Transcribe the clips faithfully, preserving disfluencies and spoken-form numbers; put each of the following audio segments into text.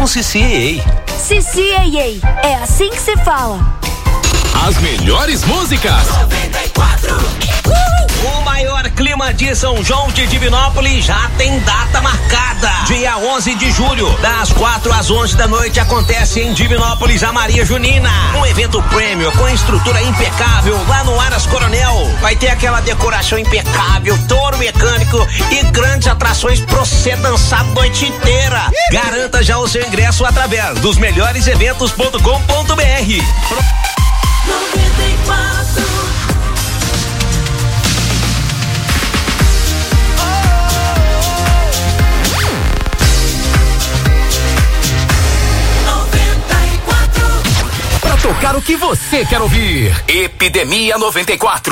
C C A A. C C A A, é assim que se fala. As melhores músicas. noventa e quatro. O maior clima de São João de Divinópolis já tem data marcada. Dia onze de julho, das quatro às onze da noite, acontece em Divinópolis a Maria Junina. Um evento prêmio com estrutura impecável lá no Aras Coronel. Vai ter aquela decoração impecável, touro mecânico e grandes atrações pra você dançar a noite inteira. Garanta já o seu ingresso através dos melhores eventos ponto com ponto br. noventa e quatro. Pra tocar o que você quer ouvir. Epidemia noventa e quatro.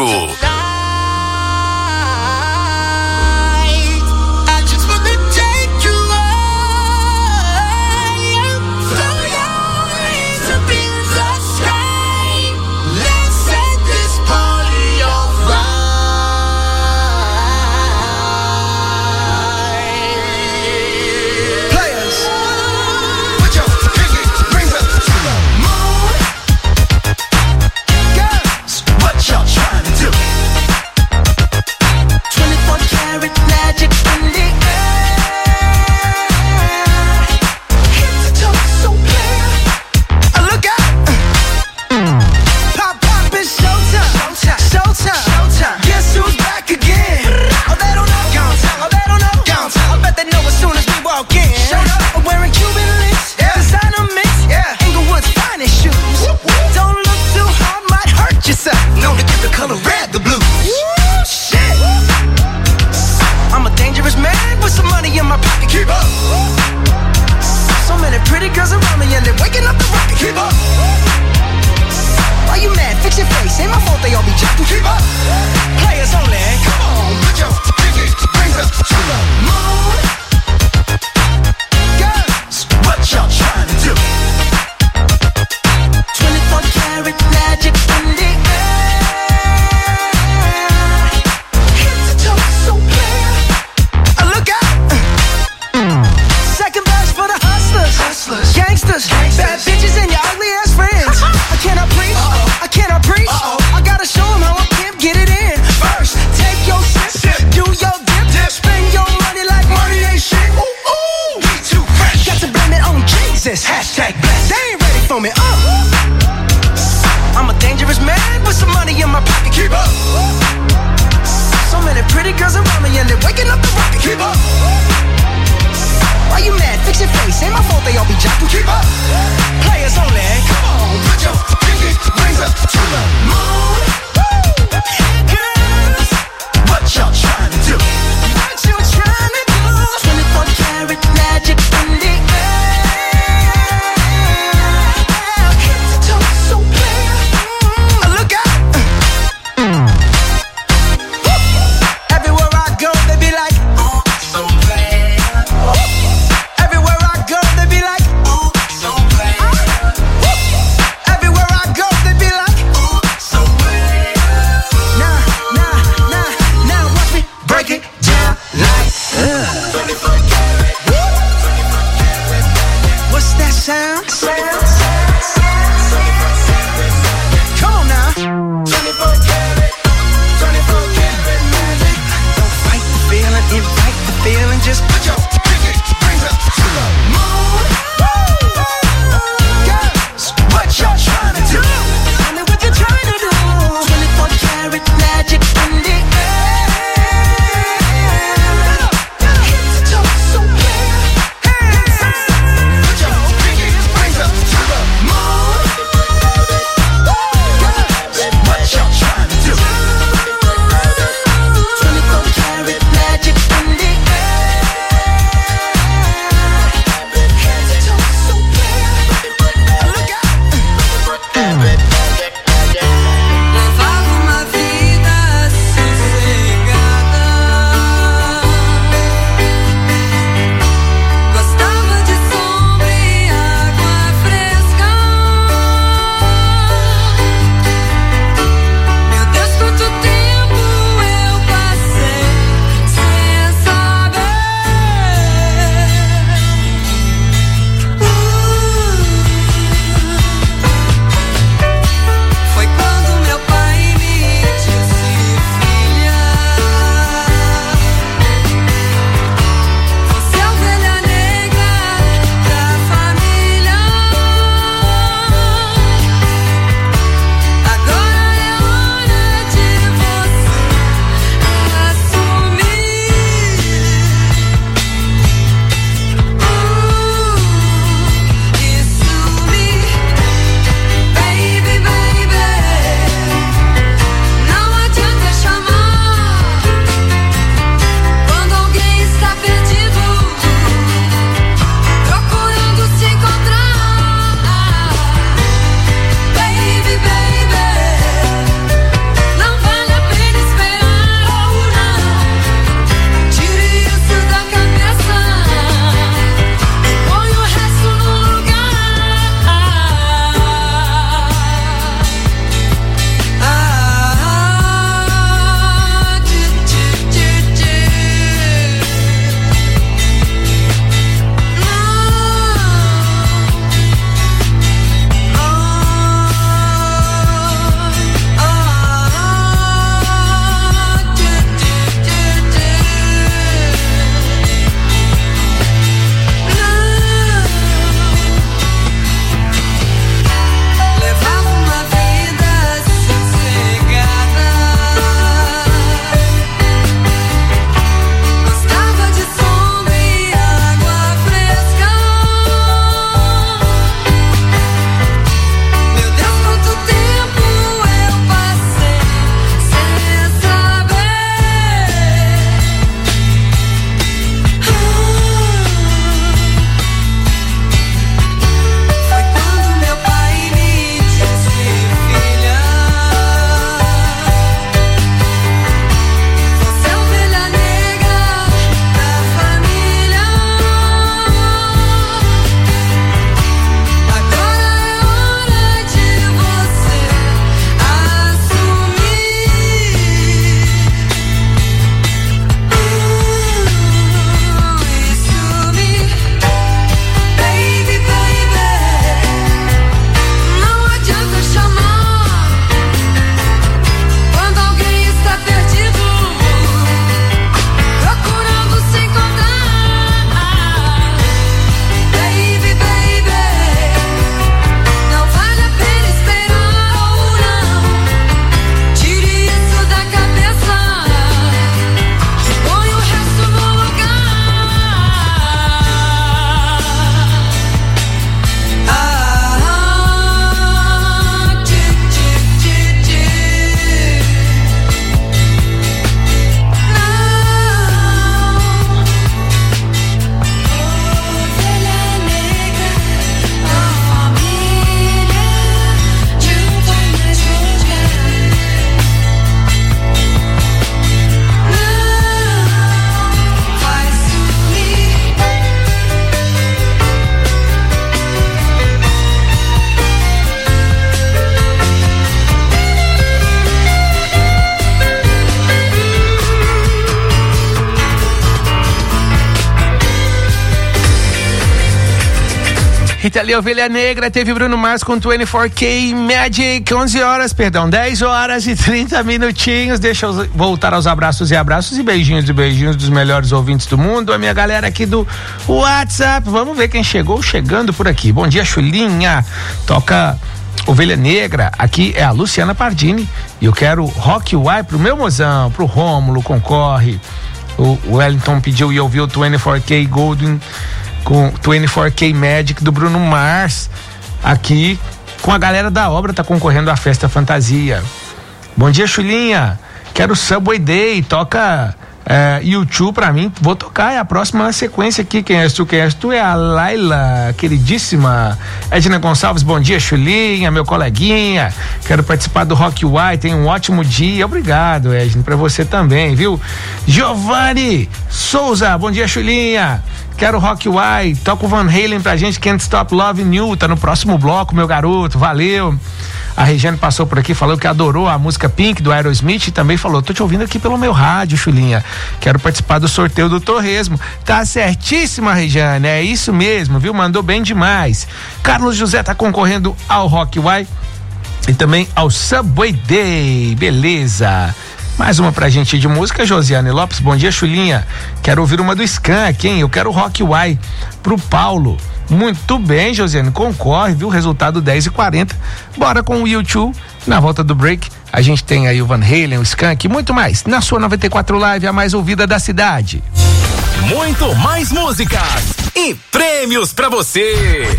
Rita Lee, Ovelha Negra, teve Bruno Mars com vinte e quatro K Magic, onze horas, perdão, dez horas e trinta minutinhos. Deixa eu voltar aos abraços e abraços e beijinhos e beijinhos dos melhores ouvintes do mundo. A minha galera aqui do WhatsApp, vamos ver quem chegou chegando por aqui. Bom dia, Chulinha, toca Ovelha Negra, aqui é a Luciana Pardini e eu quero Rock Y pro meu mozão, pro Rômulo, concorre. O Wellington pediu e ouviu o vinte e quatro K Golden com vinte e quatro K Magic do Bruno Mars, aqui com a galera da obra, tá concorrendo à Festa Fantasia. Bom dia, Chulinha, quero Subway Day, toca é, YouTube pra mim, vou tocar, é a próxima sequência aqui. Quem és tu? Quem és tu? É a Laila, queridíssima. Edna Gonçalves, bom dia, Chulinha, meu coleguinha, quero participar do Rock Y, tenha um ótimo dia. Obrigado, Edna, pra você também, viu? Giovanni Souza, bom dia, Chulinha, quero Rock Y, toca o Van Halen pra gente, Can't Stop Loving You, tá no próximo bloco, meu garoto, valeu. A Regiane passou por aqui, falou que adorou a música Pink do Aerosmith e também falou, tô te ouvindo aqui pelo meu rádio, Chulinha, quero participar do sorteio do Torresmo. Tá certíssima, Regiane, é isso mesmo, viu? Mandou bem demais. Carlos José tá concorrendo ao Rock Y e também ao Subway Day, beleza. Mais uma pra gente de música, Josiane Lopes, bom dia, Chulinha, quero ouvir uma do Skank, hein? Eu quero Rock Y pro Paulo. Muito bem, Josiane, concorre, viu? Resultado dez e quarenta. Bora com o YouTube. Na volta do break, a gente tem aí o Van Halen, o Skank e muito mais. Na sua noventa e quatro Live, a mais ouvida da cidade. Muito mais músicas e prêmios pra você.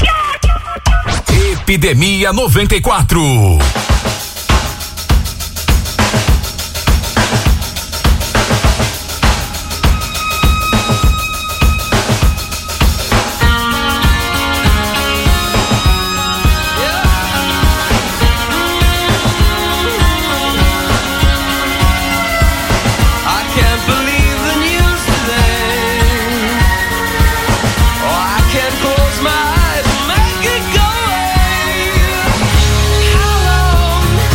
Epidemia noventa e quatro. Close my eyes and make it go away. How long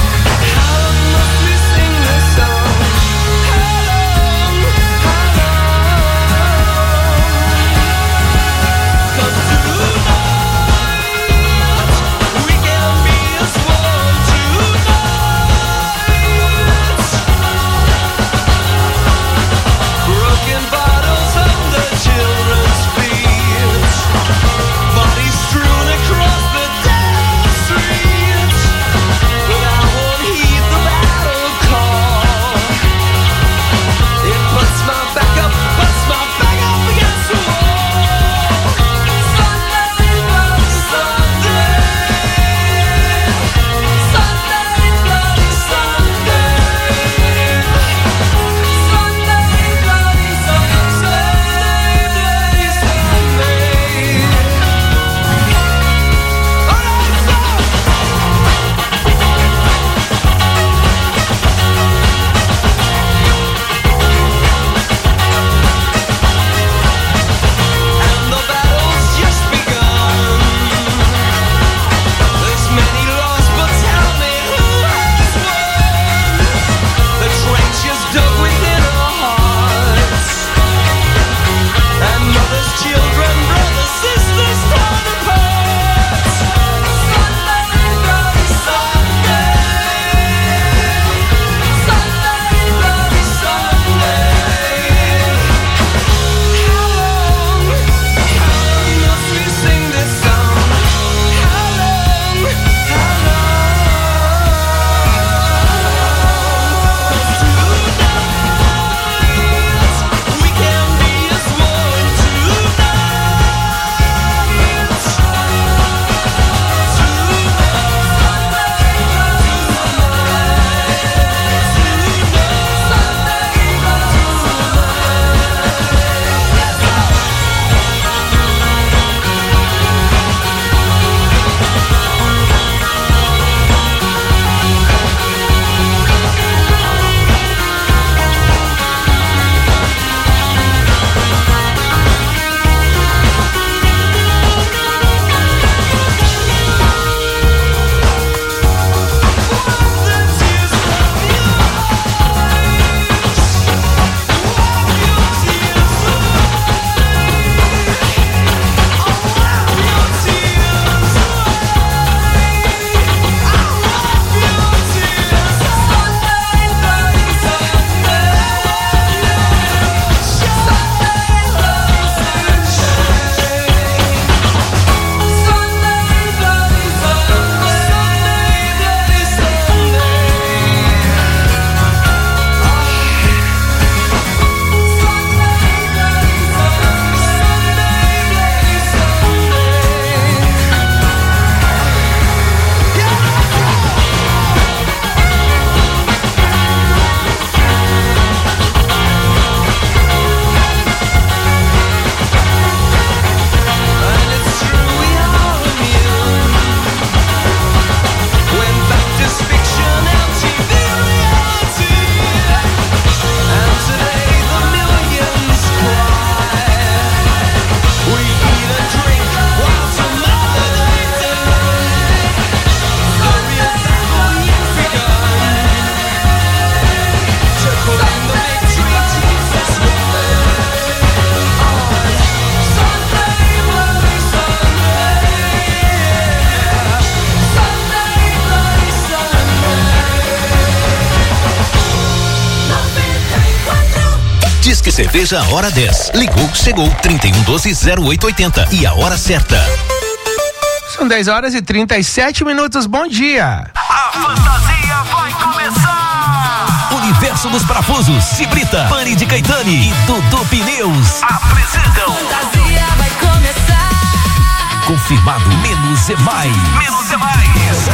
cerveja Hora dez. Ligou, chegou, trinta e um doze, zero oito oitenta e a hora certa. São dez horas e trinta e sete minutos, bom dia. A fantasia vai começar. Universo dos Parafusos, Cibrita, Pane de Caetani e Dudu Pneus Apresentam. Fantasia vai começar. Confirmado, menos é mais. Menos é mais.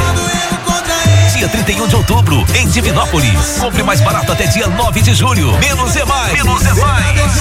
Dia trinta e um de outubro, em Divinópolis. Compre mais barato até dia nove de julho. Menos é mais. Menos é mais.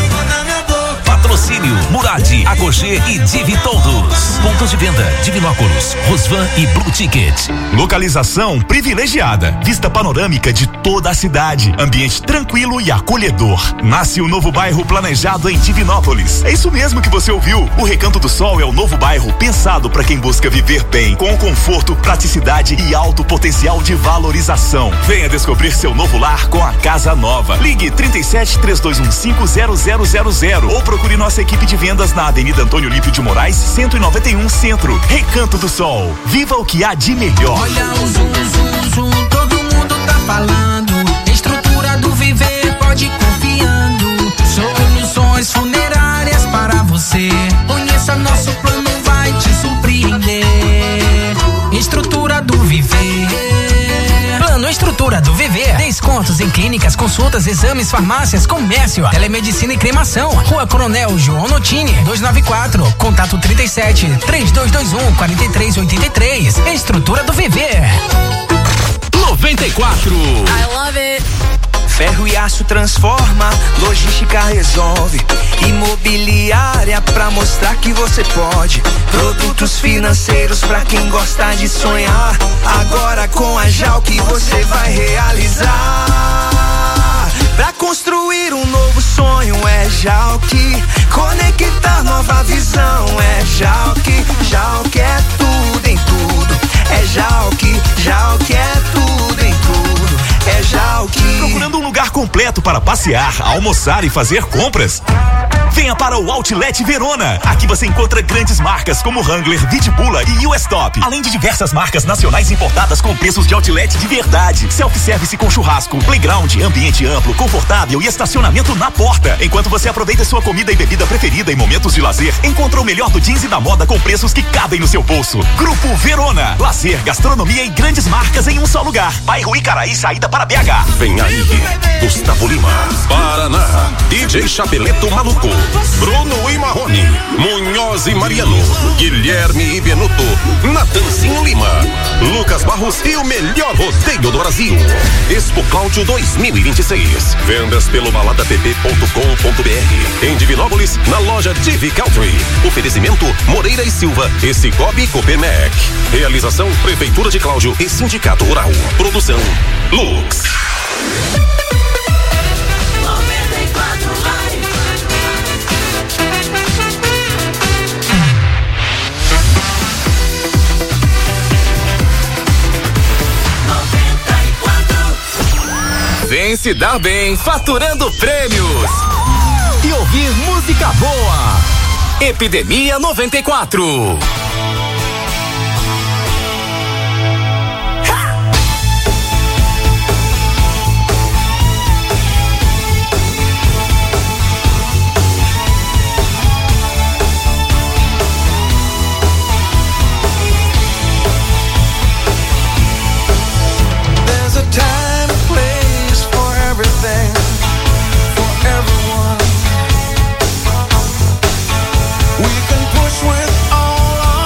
Patrocínio, Murad, Agogê e Divi Todos. Pontos de venda, Divinópolis, Rosvan e Blue Ticket. Localização privilegiada, vista panorâmica de toda a cidade, ambiente tranquilo e acolhedor. Nasce o novo bairro planejado em Divinópolis. É isso mesmo que você ouviu. O Recanto do Sol é o novo bairro pensado para quem busca viver bem, com conforto, praticidade e alto potencial de valorização. Venha descobrir seu novo lar com a Casa Nova. Ligue trinta e sete, três dois um cinco, zero zero zero zero ou procure nossa equipe de vendas na Avenida Antônio Lípio de Moraes, cento e noventa e um Centro. Recanto do Sol. Viva o que há de melhor. Olha o zoom, zoom, zoom, todo mundo tá falando. Estrutura do Viver, pode ir confiando. Soluções funerárias para você. Conheça nosso plano, vai te surpreender. Estrutura do Viver. Plano Estrutura do Viver. Descontos em clínicas, consultas, exames, farmácias, comércio, telemedicina e cremação. Rua Coronel João Notini, duzentos e noventa e quatro. Contato trinta e sete, três dois dois um, quatro três oito três. Estrutura do Viver. noventa e quatro. I love it. Ferro e aço transforma, logística resolve. Imobiliária pra mostrar que você pode. Produtos financeiros pra quem gosta de sonhar. Agora com a Jalc você vai realizar. Pra construir um novo sonho é Jalc. Conectar nova visão é Jalc. Jalc é tudo em tudo. É Jalc, Jalc é tudo em tudo. É Jalc. Procurando um lugar completo para passear, almoçar e fazer compras? Venha para o Outlet Verona. Aqui você encontra grandes marcas como Wrangler, Vitibula e U S Top. Além de diversas marcas nacionais importadas com preços de outlet de verdade. Self-service com churrasco, playground, ambiente amplo, confortável e estacionamento na porta. Enquanto você aproveita sua comida e bebida preferida em momentos de lazer, encontra o melhor do jeans e da moda com preços que cabem no seu bolso. Grupo Verona. Lazer, gastronomia e grandes marcas em um só lugar. Bairro Icaraí, saída para B H. Vem aí, Gustavo Lima, Paraná, D J Chapeleto Maluco, Bruno e Marrone, Munhoz e Mariano, Guilherme e Benuto, Natanzinho Lima, Lucas Barros e o melhor rodeio do Brasil. Expo Cláudio dois mil e vinte e seis. Vendas pelo balada p p ponto com ponto b r. Em Divinópolis, na loja Divi Country. Oferecimento Moreira e Silva e Cicobi Copermec. Realização Prefeitura de Cláudio e Sindicato Rural. Produção Lux. Vem se dar bem, faturando prêmios e ouvir música boa. Epidemia noventa e quatro. We can push with all our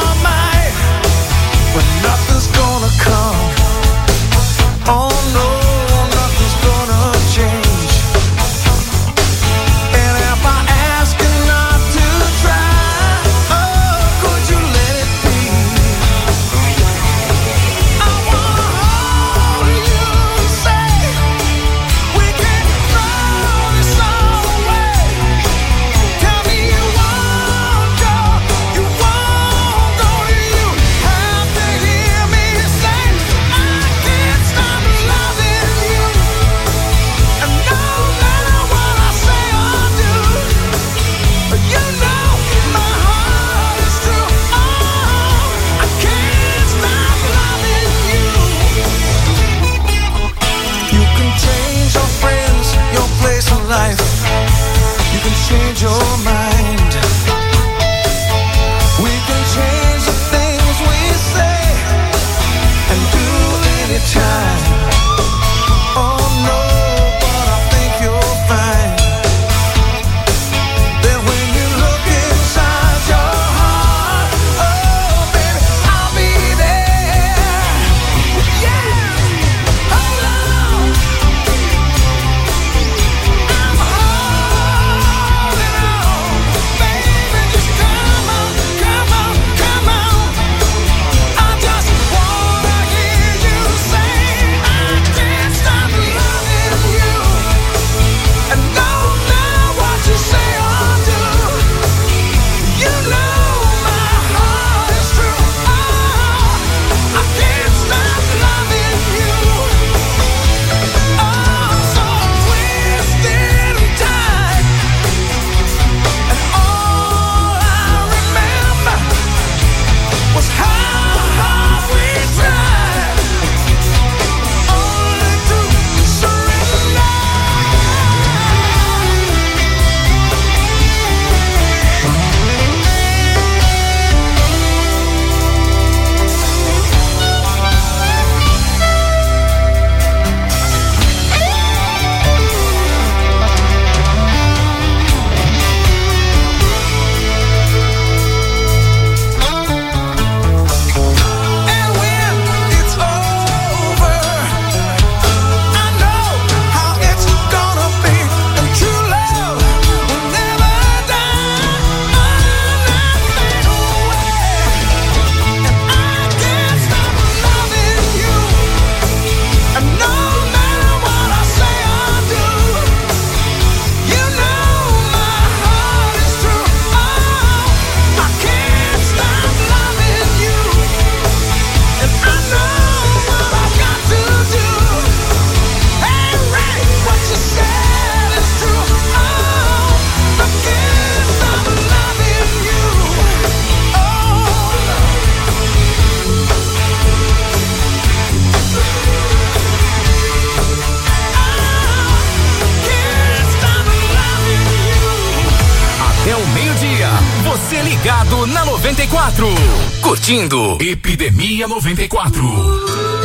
noventa e quatro. Curtindo Epidemia noventa e quatro.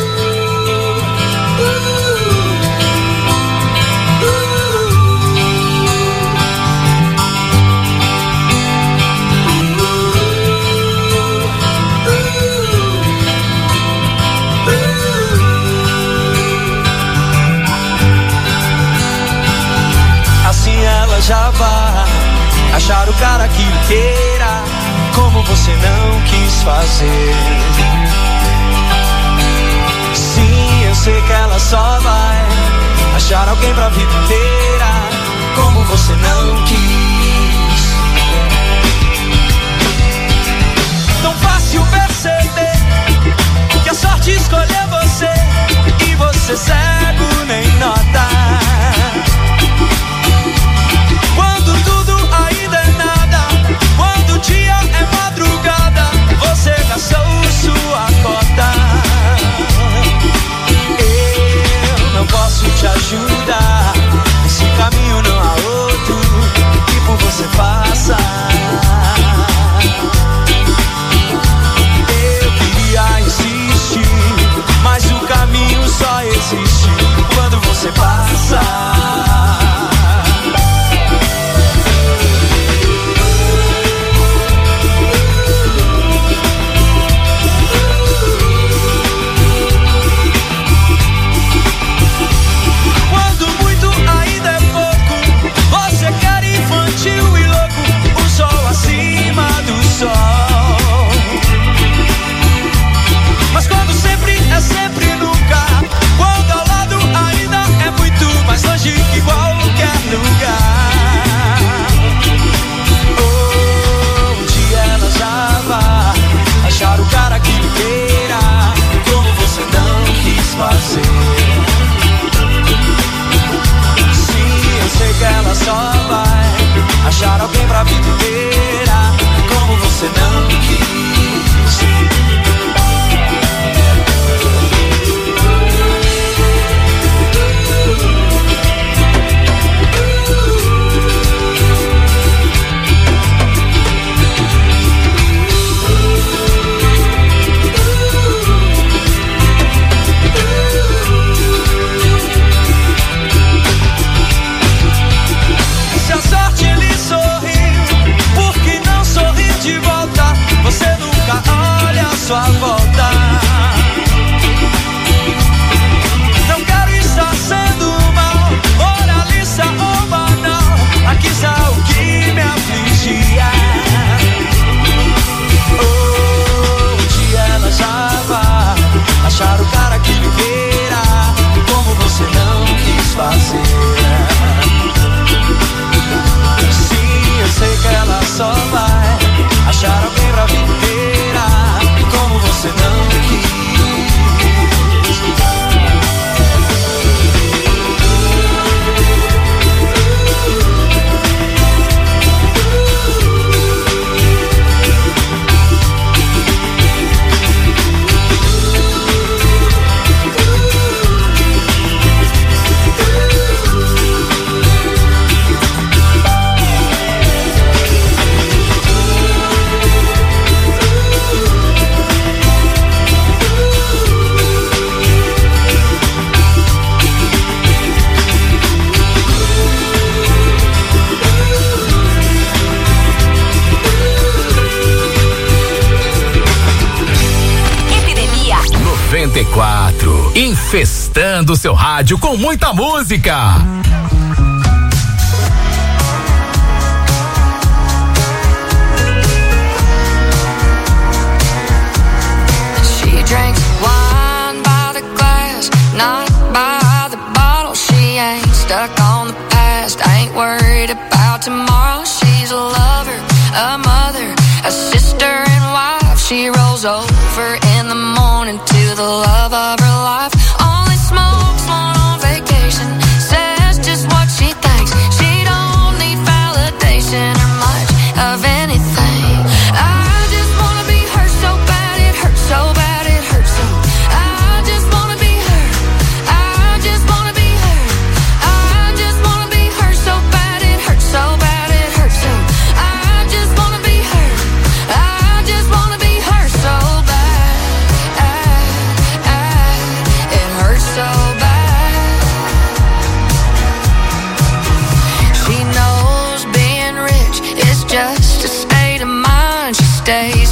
Assim ela já vai achar o cara que lhe queira, como você não quis fazer. Sim, eu sei que ela só vai achar alguém pra vida inteira, como você não quis. Tão fácil perceber que a sorte escolheu você, e você cego nem nota. Quando tudo ainda é nada, quando o dia é madrugada, você gastou sua cota. Eu não posso te ajudar, nesse caminho não há outro que por você faça. Eu queria insistir, mas o caminho só existe quando você passa. Mas quando sempre é sempre nunca, quando ao lado ainda é muito mais longe que qualquer lugar. Oh, um dia ela já vai achar o cara que lhe queira, como você não quis fazer. Sim, eu sei que ela só vai achar alguém pra vida inteira, como você não quis. Se a sorte lhe sorriu, por que não sorrir de volta? Você nunca olha a sua volta. Não quero estar sendo mal, moralista ou banal, aqui está o que me afligia. Oh, um dia ela já vai achar o cara que lhe queira, como você não quis fazer. Sim, eu sei que ela só vai achar alguém pra vida inteira, como você não quis. noventa e quatro, infestando seu rádio com muita música. She drinks wine by the glass, not by the bottle. She ain't stuck on the past, ain't worried about tomorrow. She's a lover, a mother, a sister and wife. She rolls over in the morning to the love of her life. Only smokes one on vacation, says just what she thinks. She don't need validation or much of anything. I just wanna be her so bad, it hurts so bad, it hurts so. I just wanna be her, I just wanna be her. I just wanna be her so bad, it hurts so bad, it hurts so. I just wanna be her, I just wanna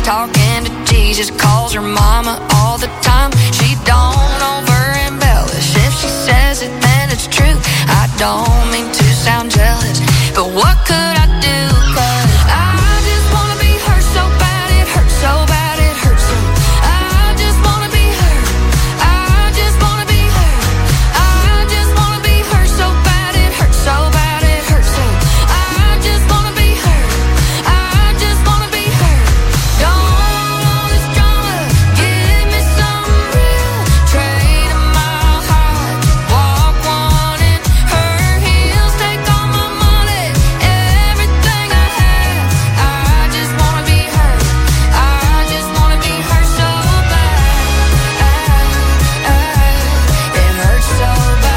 talking to Jesus, calls her mama all the time. She don't over embellish. If she says it, then it's true. I don't mean to sound jealous, but what could I do? 'Cause I just wanna be her so bad, it hurts so bad, it hurts so. I just wanna be her. I just wanna be her. I just wanna be her so bad, it hurts so bad, it hurts so. I just wanna be her. I just wanna be her. Don't want all this drama. Give me some real. Trade a mile high. Walk one in her heels. Take all my money, everything I have. I just wanna be her. I just wanna be her so bad. It hurts so bad.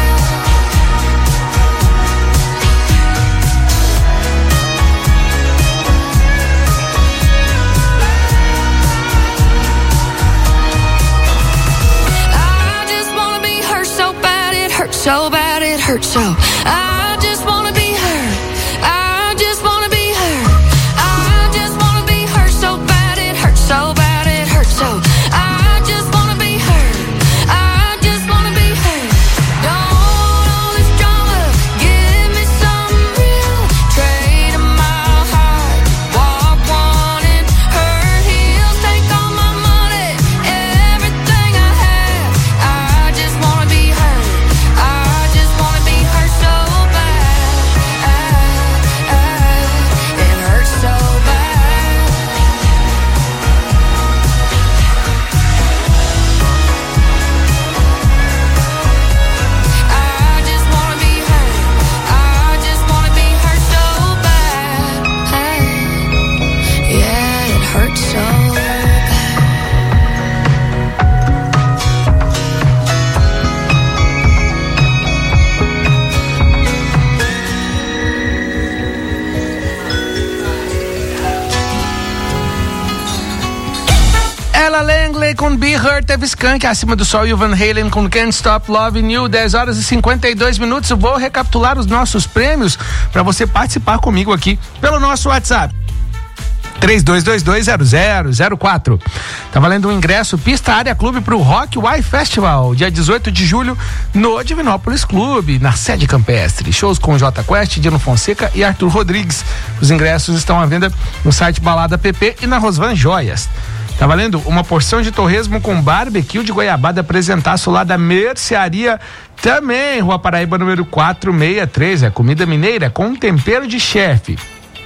I just wanna be her so bad, it hurts so bad, it hurts so. I just wanna be her. I just wanna be her. I just wanna be her so bad, it hurts so bad, it hurts so. I just wanna be her. I just wanna be her. Don't want all this drama. Give me some real. Trade a mile high. Walk one in her heels. Take all my money, everything I have. I just wanna be her. I just wanna be her so bad. It hurts so bad. I just wanna be her. I just wanna be her so bad. Yeah, it hurts so bad. Ella Langley com Be Her, teve Skank acima do sol e o Van Halen com Can't Stop Loving You, dez horas e cinquenta e dois minutos. Eu vou recapitular os nossos prêmios para você participar comigo aqui pelo nosso WhatsApp. três dois dois dois zero zero zero quatro. Tá valendo um ingresso Pista Área Clube pro Rock Y Festival, dia dezoito de julho, no Divinópolis Clube, na sede campestre. Shows com J Quest, Dino Fonseca e Arthur Rodrigues. Os ingressos estão à venda no site Balada P P e na Rosvan Joias. Tá valendo uma porção de torresmo com barbecue de goiabada, apresentaço lá da Mercearia também, Rua Paraíba número quatrocentos e sessenta e três, é comida mineira com tempero de chefe.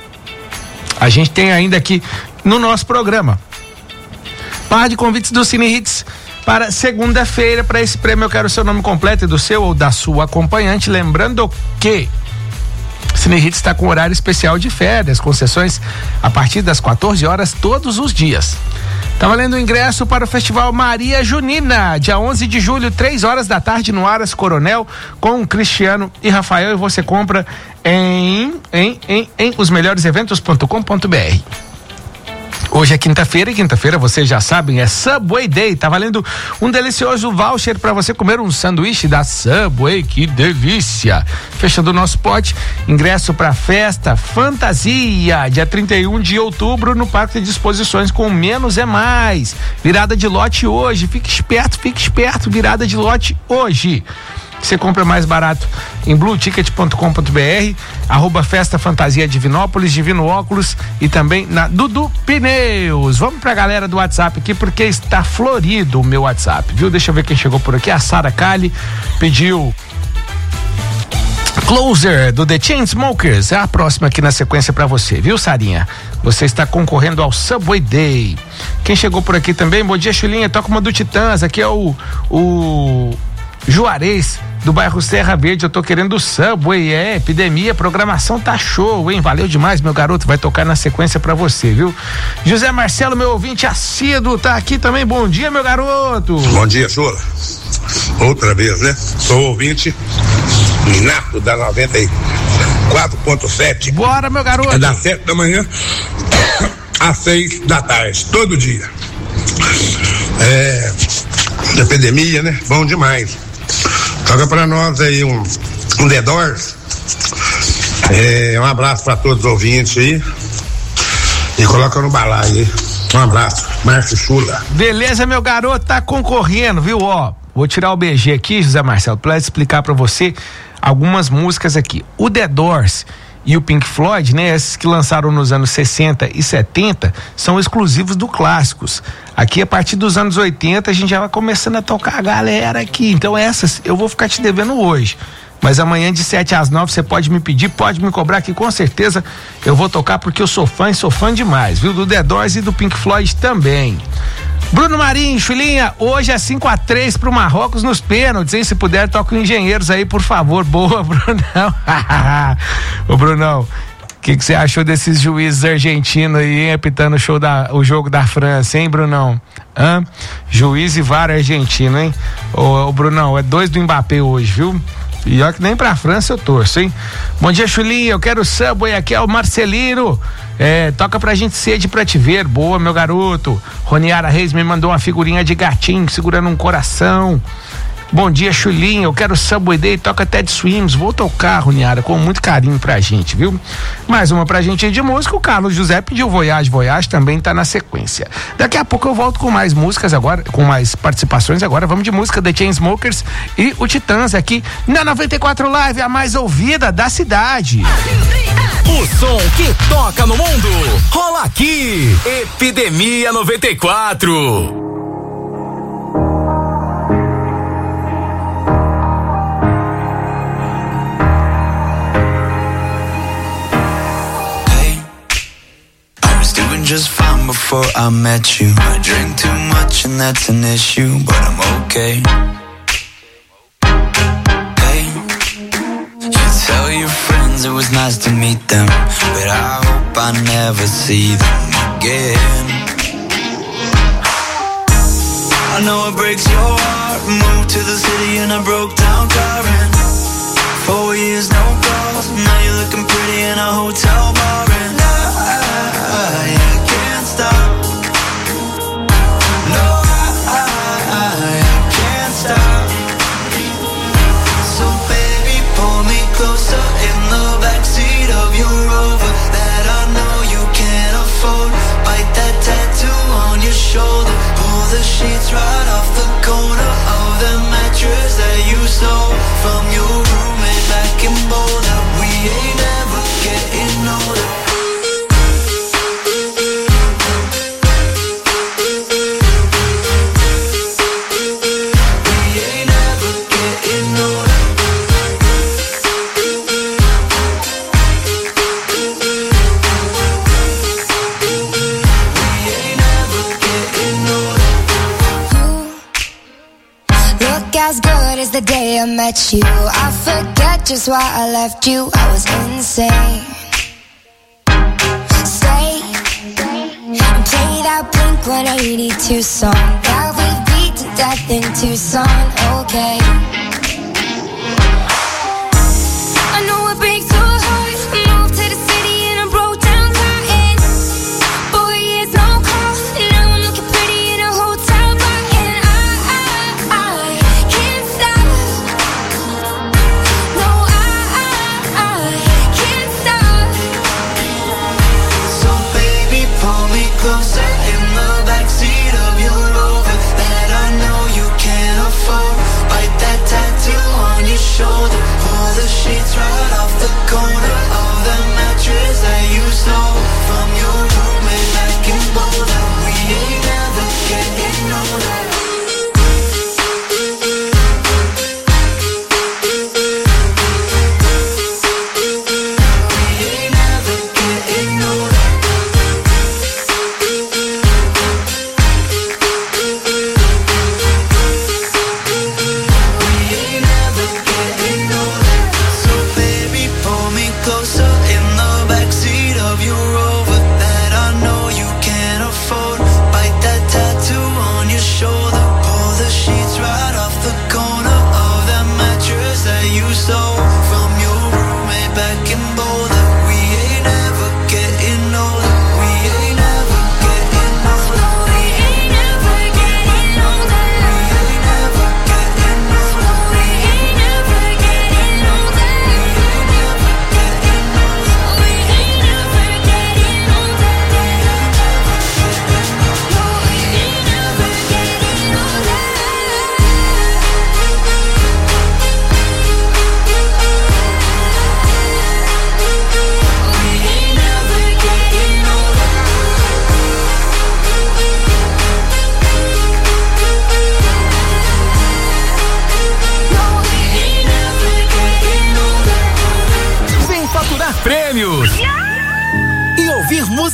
A gente tem ainda aqui no nosso programa par de convites do Cine Hits para segunda-feira. Para esse prêmio eu quero o seu nome completo e do seu ou da sua acompanhante, lembrando que Cine Hits está com horário especial de férias, concessões a partir das quatorze horas todos os dias. Tá valendo o ingresso para o Festival Maria Junina, dia onze de julho, três horas da tarde, no Aras Coronel, com Cristiano e Rafael, e você compra em, em, em, em os melhores eventos ponto com ponto b r. Hoje é quinta-feira e quinta-feira, vocês já sabem, é Subway Day. Tá valendo um delicioso voucher para você comer um sanduíche da Subway. Que delícia! Fechando o nosso pote, ingresso para festa Fantasia, dia trinta e um de outubro, no Parque de Exposições com Menos é Mais. Virada de lote hoje. Fique esperto, fique esperto. Virada de lote hoje. Você compra mais barato em blue ticket ponto com ponto b r, arroba Festa Fantasia Divinópolis, Divino Óculos e também na Dudu Pneus. Vamos pra galera do WhatsApp aqui, porque está florido o meu WhatsApp, viu? Deixa eu ver quem chegou por aqui. A Sara Kali pediu Closer, do The Chainsmokers. É a próxima aqui na sequência pra você, viu, Sarinha? Você está concorrendo ao Subway Day. Quem chegou por aqui também, bom dia, Chulinha, toca uma do Titãs. Aqui é o o Juarez, do bairro Serra Verde. Eu tô querendo o Subway, é, epidemia, programação tá show, hein? Valeu demais, meu garoto, vai tocar na sequência pra você, viu? José Marcelo, meu ouvinte assíduo, tá aqui também, bom dia, meu garoto. Bom dia, Chula. Outra vez, né? Sou ouvinte nato da noventa e quatro ponto sete. Bora, meu garoto. É das sete da manhã às seis da tarde, todo dia. É, epidemia, né? Bom demais. Toca pra nós aí um, um The Doors. É, um abraço pra todos os ouvintes aí. E coloca no balaio aí. Um abraço, Márcio Chula. Beleza, meu garoto, tá concorrendo, viu? Ó, vou tirar o B G aqui, José Marcelo, pra explicar pra você algumas músicas aqui. O The Doors e o Pink Floyd, né, esses que lançaram nos anos sessenta e setenta, são exclusivos do Clássicos. Aqui, a partir dos anos oitenta, a gente já vai começando a tocar a galera aqui. Então, essas eu vou ficar te devendo hoje. Mas amanhã de sete às nove você pode me pedir, pode me cobrar, que com certeza eu vou tocar, porque eu sou fã e sou fã demais, viu? Do The Doors e do Pink Floyd também. Bruno Marinho, Chulinha, hoje é cinco a três pro Marrocos nos pênaltis, hein? Se puder, toca o Engenheiros aí, por favor. Boa, Brunão. Ô, Brunão, o que que você achou desses juízes argentinos aí, hein, apitando o, show da, o jogo da França, hein, Brunão? Hã? Juiz e V A R argentino, hein? Ô, ô, Brunão, é dois do Mbappé hoje, viu? E olha que nem pra França eu torço, hein? Bom dia, Chulinha, eu quero Subway, aqui é o Marcelino. É, toca pra gente Sede Pra Te Ver. Boa, meu garoto. Roniara Reis me mandou uma figurinha de gatinho segurando um coração. Bom dia, Chulinha, eu quero Subway Day, toca Ted Swims. Vou tocar, Roniara, com muito carinho pra gente, viu? Mais uma pra gente aí de música. O Carlos José pediu Voyage, Voyage, também tá na sequência. Daqui a pouco eu volto com mais músicas agora, com mais participações agora. Vamos de música The Chainsmokers e o Titãs aqui na noventa e quatro Live, a mais ouvida da cidade. O som que toca no mundo, rola aqui. Epidemia noventa e quatro. Just fine before I met you. I drink too much and that's an issue, but I'm okay. Hey, you tell your friends it was nice to meet them, but I hope I never see them again. I know it breaks your heart. Moved to the city and I broke down crying. Four years no calls, now you're looking pretty in a hotel bar, and I, I stop. No, I, I, I can't stop. So baby, pull me closer in the backseat of your Rover that I know you can't afford. Bite that tattoo on your shoulder. Pull the sheets right off the corner of the mattress that you stole from your roommate back in Boulder. We ain't ever getting older. The day I met you, I forget just why I left you. I was insane. Stay and play that Blink one eighty-two song that we beat to death in Tucson. Okay, I know it breaks your heart. Moved to the city and I broke down crying. Four years no call, now I'm looking pretty in a hotel bar, and I, I, I can't stop. No, I, I, I can't stop. So baby, pull me closer in the backseat of your Rover that I know you can't afford. Bite that tattoo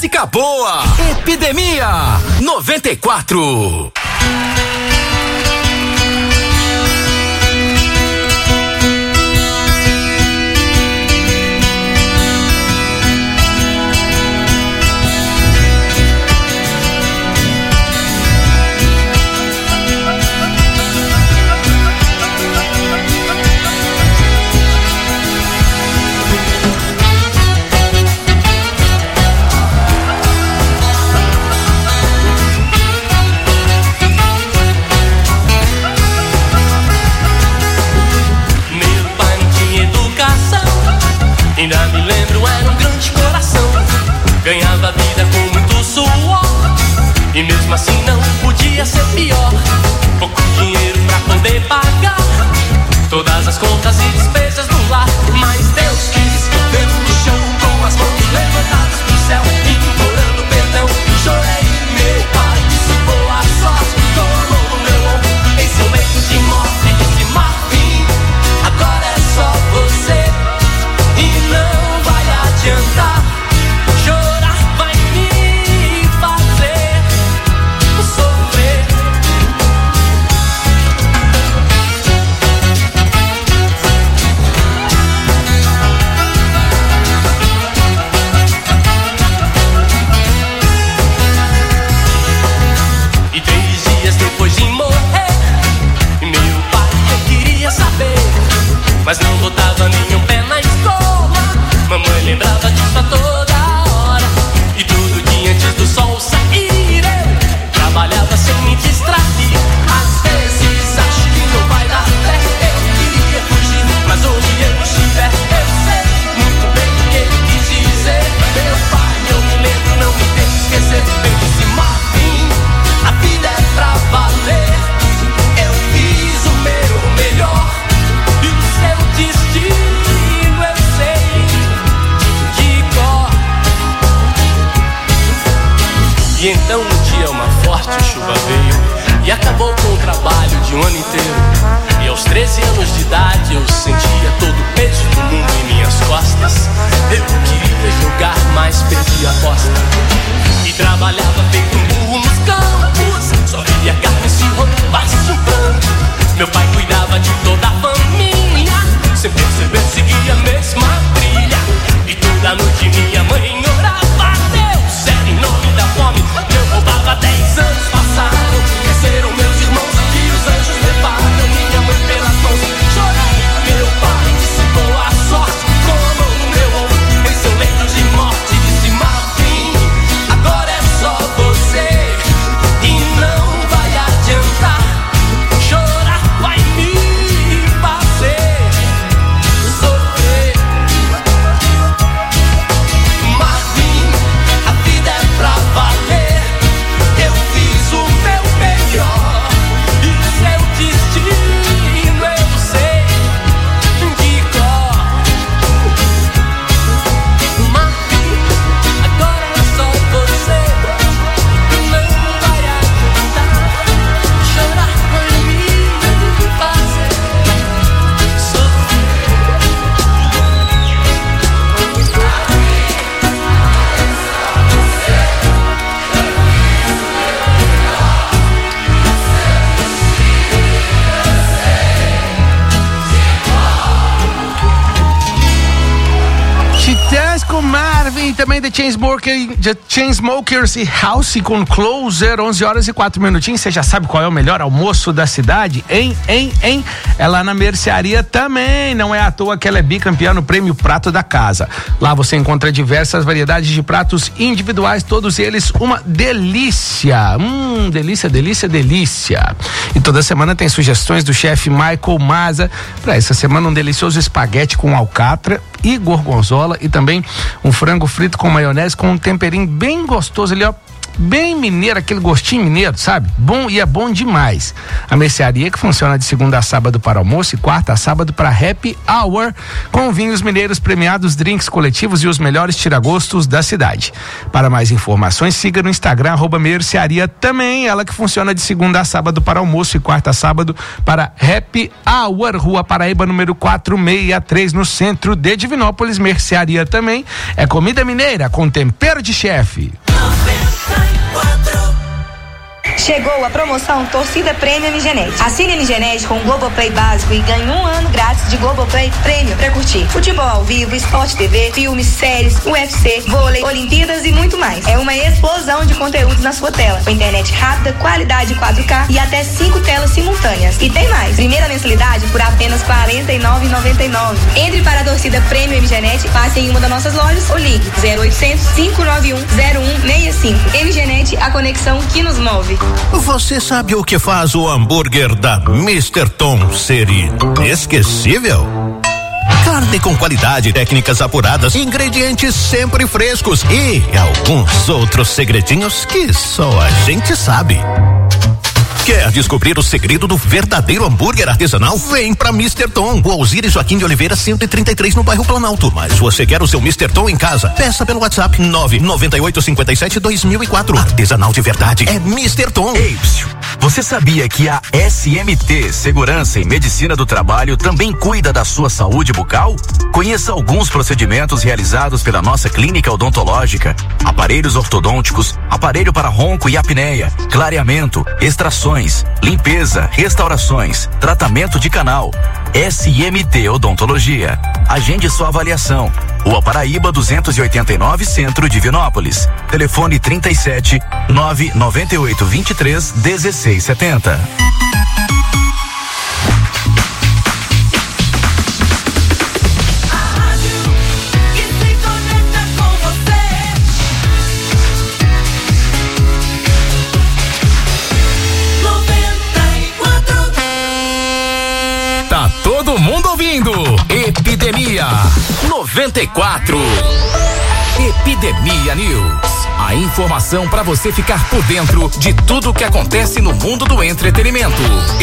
música boa. Epidemia noventa e quatro. Ainda me lembro, era um grande coração. Ganhava vida com muito suor, e mesmo assim não podia ser pior. Pouco dinheiro pra poder pagar todas as contas e despesas do lar. Mas Deus quis ver no chão com as mãos levantadas pro céu, implorando perdão. Chorei, meu pai disse boa sorte, colocou no meu ombro em seu leito de morte. Disse Marvin, agora é só você. E não vai adiantar, chorar vai me fazer sofrer. E três dias depois de morrer, meu pai eu queria saber, mas não botava nenhum pé na escola. Mamãe lembrava disso a toda hora, e todo dia antes do sol sair eu trabalhava sem me distrair. Às vezes acho que não vai dar pé, eu queria fugir, mas onde eu estiver eu sei muito bem o que ele quis dizer. Meu pai, eu me lembro, não me deixe esquecer. Eu disse Marvin, a vida é pra valer. Eu fiz o meu melhor, e o seu destino E então um dia uma forte chuva veio e acabou com o trabalho de um ano inteiro. E aos treze anos de idade eu sentia todo o peso do mundo em minhas costas. Eu queria jogar, mas perdi a aposta. E trabalhava feito um burro nos campos, só via carne se roubasse um pranto. Meu pai cuidava de toda a família, sem perceber seguia a mesma trilha. E toda noite minha mãe orava a Deus, era em nome da fome. Eu roubava, dez anos passaram, cresceram meus irmãos que os anjos levaram minha mãe pelas mãos. Chorei, meu pai disse boa sorte, colou no meu ombro em seu leito de morte. Disse Marvin, agora é só você, e não vai adiantar, chorar vai me fazer sofrer. Marvin, a vida é pra valer. Eu fiz o meu melhor, e o seu destino eu sei de cor. Marvin, agora é só você, não vai adiantar, chorar vai me fazer sofrer. Titãs com Marvin, também The Chainsmokers, The Chainsmokers e House com Closer, onze horas e quatro minutinhos. Você já sabe qual é o melhor almoço da cidade? Hein, hein, hein? É lá na Mercearia também. Não é à toa que ela é bicampeã no Prêmio Prato da Casa. Lá você encontra diversas variedades de pratos individuais, todos eles uma delícia. Hum, delícia, delícia, delícia. E toda semana tem sugestões do chefe Michael Maza. Para essa semana, um delicioso espaguete com alcatra e gorgonzola, e também um frango frito com maionese com um temperinho bem gostoso ali, ó, bem mineiro, aquele gostinho mineiro, sabe? Bom, e é bom demais. A mercearia que funciona de segunda a sábado para almoço e quarta a sábado para happy hour, com vinhos mineiros premiados, drinks coletivos e os melhores tiragostos da cidade. Para mais informações, siga no Instagram, arroba mercearia também, ela que funciona de segunda a sábado para almoço e quarta a sábado para happy hour, Rua Paraíba, número quatrocentos e sessenta e três, no centro de Divinópolis. Mercearia também é comida mineira com tempero de chefe. Chegou a promoção Torcida Prêmio Enigenet. Assine Enigenet com o Globoplay básico e ganhe um ano grátis de Globoplay Prêmio pra curtir futebol ao vivo, Sport T V, filmes, séries, U F C, vôlei, Olimpíadas e muito mais. É uma explosão de conteúdos na sua tela, com internet rápida, qualidade quatro K e até cinco telas simultâneas. E tem mais, primeira mensalidade por apenas quarenta e nove reais e noventa e nove centavos. Entre para a Torcida Prêmio Enigenet, passe em uma das nossas lojas ou ligue zero oitocentos, cinco nove um, zero um seis cinco. Enigenet, a conexão que nos move. Você sabe o que faz o hambúrguer da mister Tom ser inesquecível? Carne com qualidade, técnicas apuradas, ingredientes sempre frescos e alguns outros segredinhos que só a gente sabe. Quer descobrir o segredo do verdadeiro hambúrguer artesanal? Vem pra mister Tom, o Alzire Joaquim de Oliveira cento e trinta e três, no bairro Planalto. Mas você quer o seu mister Tom em casa? Peça pelo WhatsApp nove nove oito cinco sete dois mil e quatro. Artesanal de verdade é mister Tom. Ei, psiu, você sabia que a S M T Segurança em Medicina do Trabalho também cuida da sua saúde bucal? Conheça alguns procedimentos realizados pela nossa clínica odontológica: aparelhos ortodônticos, aparelho para ronco e apneia, clareamento, extrações, limpeza, restaurações, tratamento de canal. S M T Odontologia. Agende sua avaliação. Rua Paraíba duzentos e oitenta e nove, Centro, Divinópolis. Telefone trinta e sete, nove nove oito, vinte e três, dezesseis setenta. Todo mundo ouvindo Epidemia noventa e quatro. Epidemia News. A informação para você ficar por dentro de tudo que acontece no mundo do entretenimento.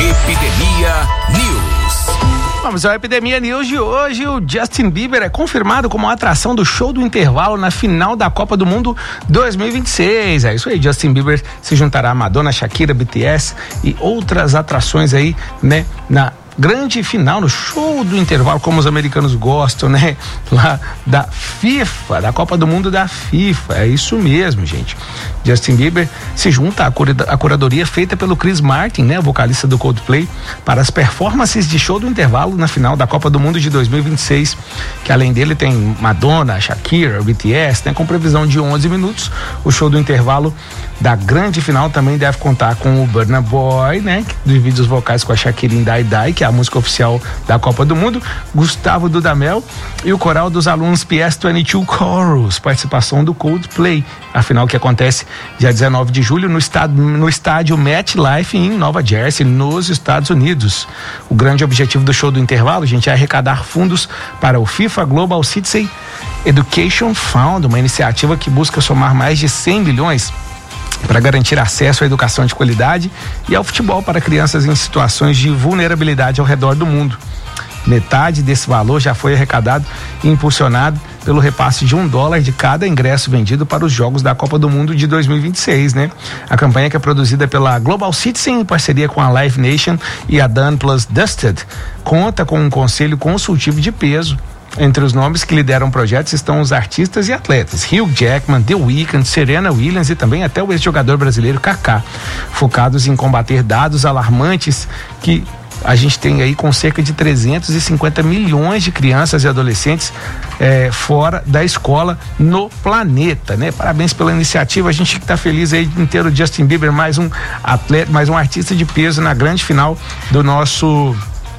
Epidemia News. Vamos ao Epidemia News de hoje. O Justin Bieber é confirmado como a atração do show do intervalo na final da Copa do Mundo dois mil e vinte e seis. É isso aí, Justin Bieber se juntará a Madonna, Shakira, B T S e outras atrações aí, né, na grande final, no show do intervalo, como os americanos gostam, né? Lá da FIFA, da Copa do Mundo da FIFA. É isso mesmo, gente. Justin Bieber se junta à, cura, à curadoria feita pelo Chris Martin, né? Vocalista do Coldplay, para as performances de show do intervalo na final da Copa do Mundo de dois mil e vinte e seis, que além dele tem Madonna, Shakira, B T S, né? Com previsão de onze minutos. O show do intervalo da grande final também deve contar com o Burna Boy, né? Que divide os vocais com a Shakira em Die Die, que é a música oficial da Copa do Mundo, Gustavo Dudamel e o coral dos alunos P S vinte e dois Chorus, participação do Coldplay. A final que acontece dia dezenove de julho no estádio, no estádio MetLife em Nova Jersey, nos Estados Unidos. O grande objetivo do show do intervalo, gente, é arrecadar fundos para o FIFA Global Citizen Education Fund, uma iniciativa que busca somar mais de cem milhões para garantir acesso à educação de qualidade e ao futebol para crianças em situações de vulnerabilidade ao redor do mundo. Metade desse valor já foi arrecadado e impulsionado pelo repasse de um dólar de cada ingresso vendido para os Jogos da Copa do Mundo de dois mil e vinte e seis, né? A campanha, que é produzida pela Global Citizen em parceria com a Live Nation e a Dan Plus Dusted, conta com um conselho consultivo de peso. Entre os nomes que lideram projetos estão os artistas e atletas Hugh Jackman, The Weeknd, Serena Williams e também até o ex-jogador brasileiro Kaká, focados em combater dados alarmantes que a gente tem aí com cerca de trezentos e cinquenta milhões de crianças e adolescentes é, fora da escola no planeta, né? Parabéns pela iniciativa, a gente que tá feliz aí em ter o Justin Bieber, mais um atleta, mais um artista de peso na grande final do nosso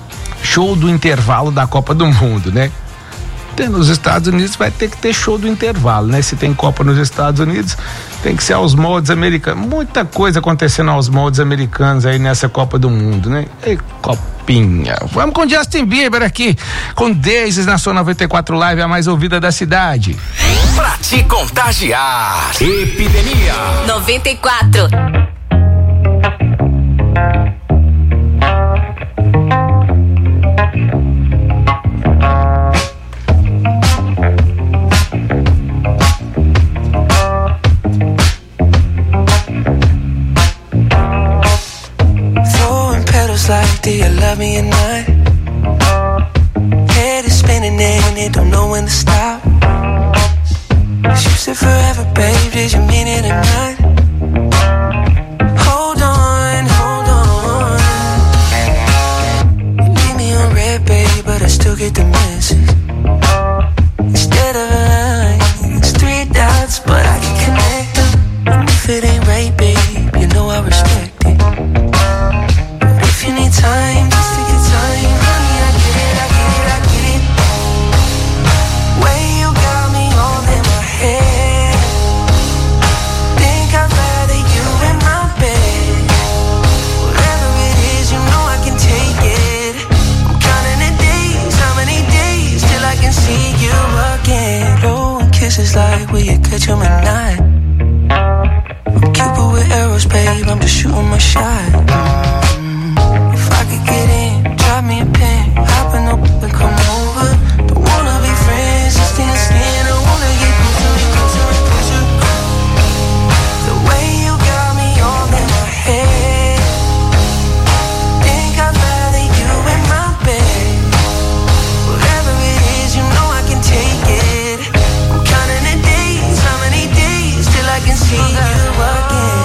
show do intervalo da Copa do Mundo, né? Nos Estados Unidos vai ter que ter show do intervalo, né? Se tem Copa nos Estados Unidos, tem que ser aos moldes americanos. Muita coisa acontecendo aos moldes americanos aí nessa Copa do Mundo, né? E copinha. Vamos com Justin Bieber aqui, com Daisies na sua noventa e quatro Live, a mais ouvida da cidade. pra te contagiar. Epidemia noventa e quatro. Like, do you love me or not? Head is spinning and it don't know when to stop. You said forever, babe, did you mean it or not? Hold on, hold on. You leave me on red, babe, but I still get the message. Instead of a line, it's three dots, but I can connect them. And if it ain't right, babe, you know I respect it. If you need time, just take your time, honey, I get it, I get it, I get it. Way you got me all in my head. Think I'd rather you in my bed. Whatever it is, you know I can take it. I'm counting the days, how many days till I can see you again. Blowing kisses like, will you catch 'em at night? I'm Cupid with arrows, babe, I'm just shooting my shot. If I could get in, drop me a pin, hop in up and come over. Don't wanna be friends, just in the skin. I wanna get closer, closer, closer. The way you got me all in my head. Think I'd rather you in my bed. Whatever it is, you know I can take it. I'm counting the days, how many days till I can see you again.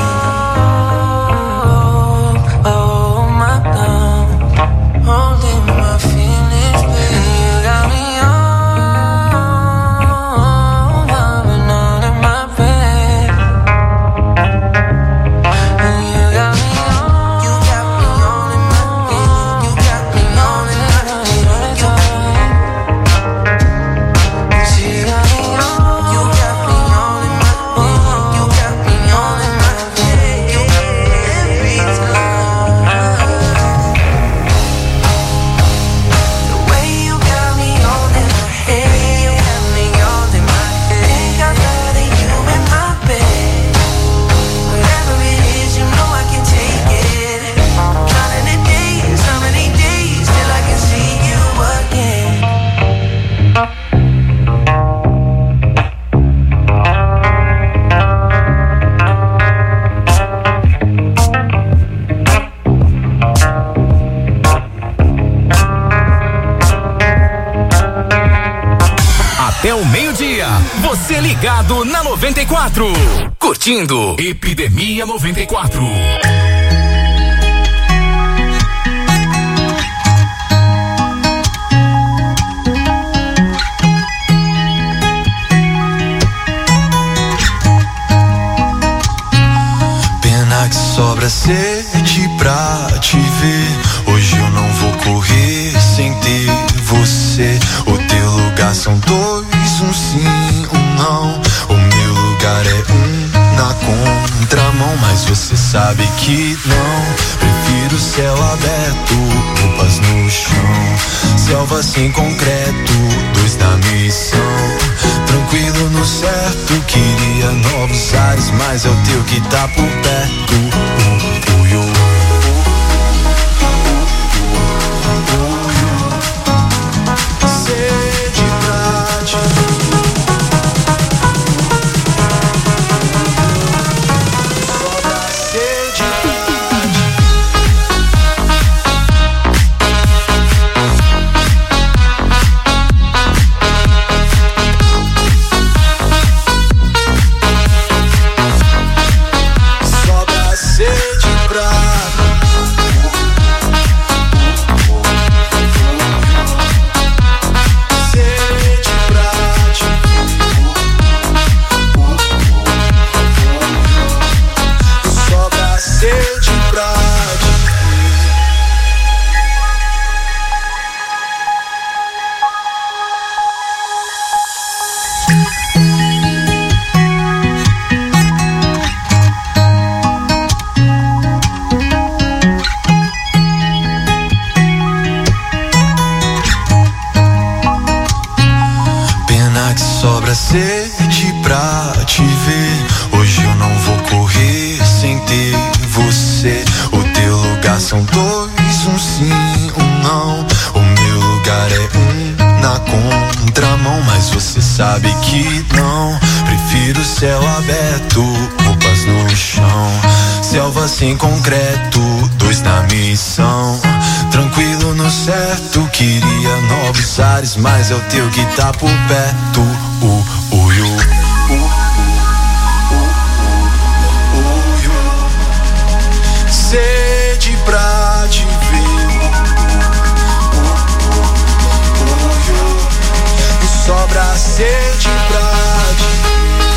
Até o meio-dia, você ligado na noventa e quatro. Curtindo Epidemia noventa e quatro. Pena que sobra sede pra te ver. Hoje eu não vou correr sem ter você. O teu lugar são dois, um sim, um não. O meu lugar é um na contramão, mas você sabe que não. Prefiro céu aberto, roupas no chão, selva sem concreto, dois na missão. Tranquilo no certo, queria novos ares, mas é o teu que tá por perto. Uh, uh, uh, uh. na contramão, mas você sabe que não. Prefiro céu aberto, roupas no chão, selva sem concreto, dois na missão. Tranquilo no certo, queria novos ares, mas é o teu que tá por perto. Uh, uh, uh, uh, uh, uh. Sede pra te ver, sobra sede pra te ver.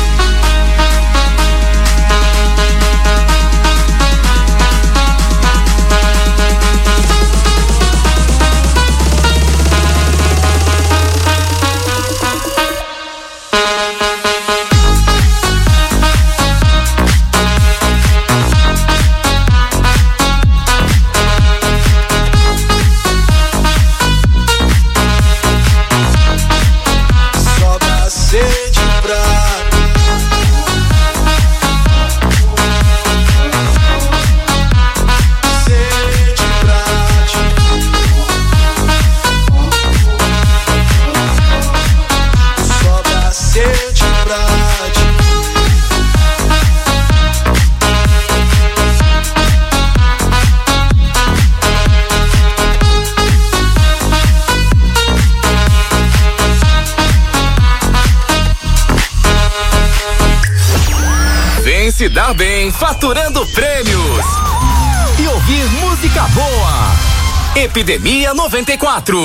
Se dar bem faturando prêmios e ouvir música boa. Epidemia noventa e quatro.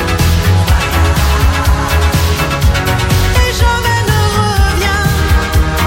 Et jamais ne reviens.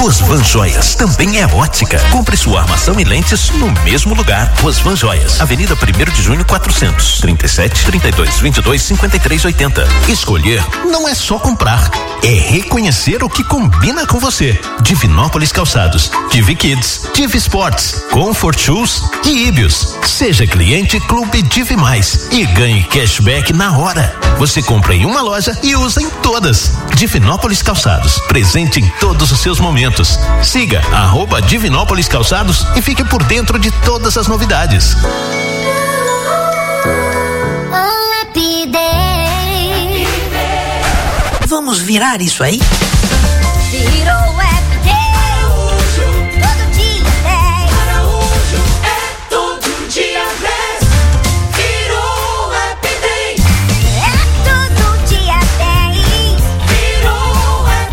Rosvan Joias também é ótica. Compre sua armação e lentes no mesmo lugar. Rosvan Joias, Avenida primeiro de junho quatrocentos, trinta e sete, trinta e dois, vinte e dois, cinquenta e três, oitenta. Escolher não é só comprar, é reconhecer o que combina com você. Divinópolis Calçados, Divi Kids, Divi Sports, Comfort Shoes e Ibios. Seja cliente Clube Divi Mais e ganhe cashback na hora. Você compra em uma loja e usa em todas. Divinópolis Calçados, presente em todos os seus momentos. Siga arroba Divinópolis Calçados e fique por dentro de todas as novidades. Vamos virar isso aí? Virou